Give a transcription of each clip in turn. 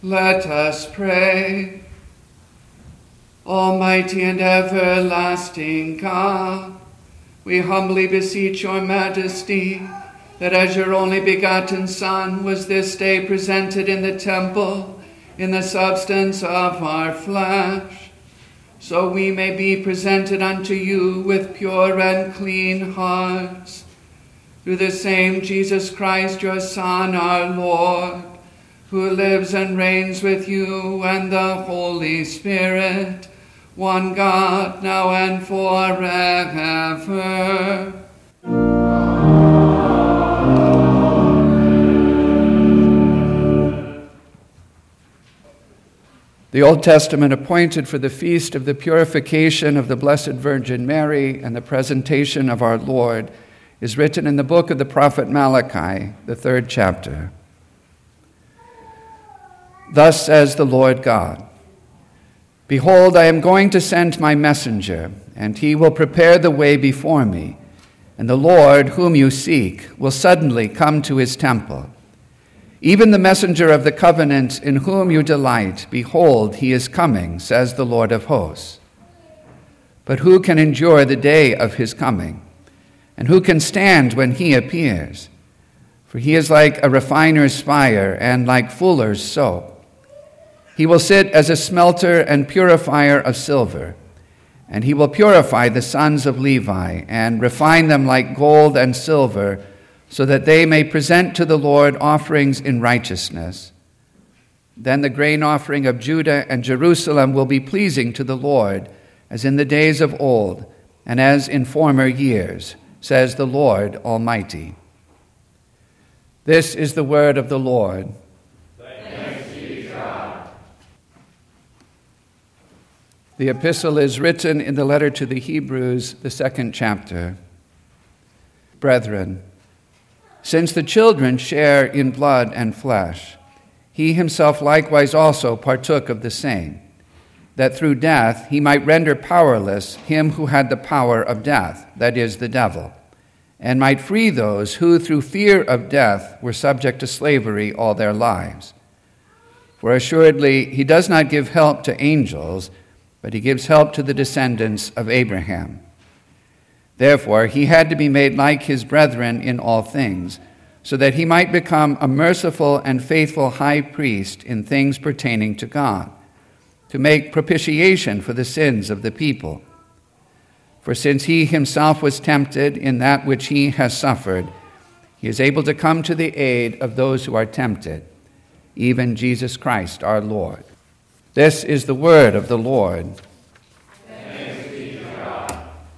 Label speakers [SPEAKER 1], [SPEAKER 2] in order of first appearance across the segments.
[SPEAKER 1] Let us pray. Almighty and everlasting God, we humbly beseech your majesty that as your only begotten Son was this day presented in the temple in the substance of our flesh, so we may be presented unto you with pure and clean hearts. Through the same Jesus Christ, your Son, our Lord, who lives and reigns with you and the Holy Spirit, one God, now and forever. The Old Testament appointed for the feast of the purification of the Blessed Virgin Mary and the presentation of our Lord is written in the book of the prophet Malachi, the 3rd chapter. Thus says the Lord God, Behold, I am going to send my messenger, and he will prepare the way before me, and the Lord, whom you seek, will suddenly come to his temple. Even the messenger of the covenant in whom you delight, behold, he is coming, says the Lord of hosts. But who can endure the day of his coming? And who can stand when he appears? For he is like a refiner's fire and like fuller's soap. He will sit as a smelter and purifier of silver, and he will purify the sons of Levi and refine them like gold and silver, so that they may present to the Lord offerings in righteousness. Then the grain offering of Judah and Jerusalem will be pleasing to the Lord, as in the days of old and as in former years, says the Lord Almighty. This is the word of the Lord. The epistle is written in the letter to the Hebrews, the 2nd chapter. Brethren, since the children share in blood and flesh, he himself likewise also partook of the same, that through death he might render powerless him who had the power of death, that is, the devil, and might free those who through fear of death were subject to slavery all their lives. For assuredly he does not give help to angels, but he gives help to the descendants of Abraham. Therefore, he had to be made like his brethren in all things, so that he might become a merciful and faithful high priest in things pertaining to God, to make propitiation for the sins of the people. For since he himself was tempted in that which he has suffered, he is able to come to the aid of those who are tempted, even Jesus Christ our Lord. This is the word of the Lord.
[SPEAKER 2] Thanks be to God.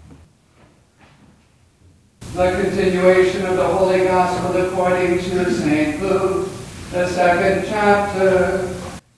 [SPEAKER 1] The continuation of the Holy Gospel according to St. Luke, the 2nd chapter.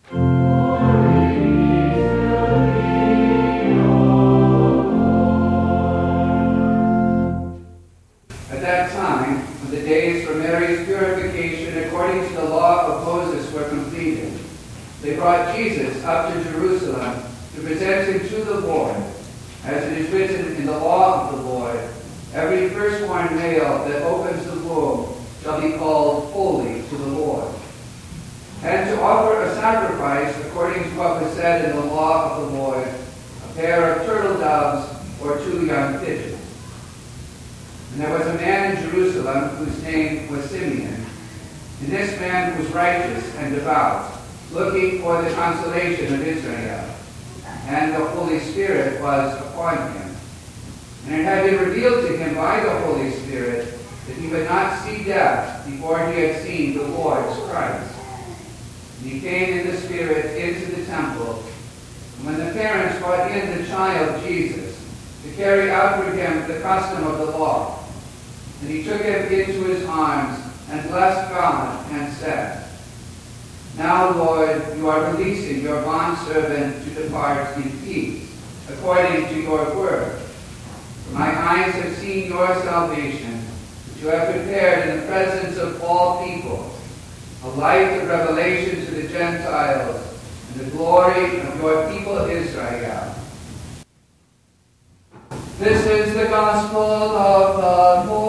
[SPEAKER 1] At that time, when the days for Mary's purification according to the law of Moses were completed, they brought Jesus up to Jerusalem to present him to the Lord. As it is written in the law of the Lord, every firstborn male that opens the womb shall be called holy to the Lord. And to offer a sacrifice according to what was said in the law of the Lord, a pair of turtle doves or 2 young pigeons. And there was a man in Jerusalem whose name was Simeon. And this man was righteous and devout, looking for the consolation of Israel. And the Holy Spirit was upon him. And it had been revealed to him by the Holy Spirit that he would not see death before he had seen the Lord's Christ. And he came in the Spirit into the temple. And when the parents brought in the child Jesus to carry out for him the custom of the law, and he took him into his arms and blessed God and said, Now, Lord, you are releasing your bondservant to depart in peace, according to your word. For my eyes have seen your salvation, which you have prepared in the presence of all people, a light of revelation to the Gentiles, and the glory of your people Israel. This is the gospel of the Lord.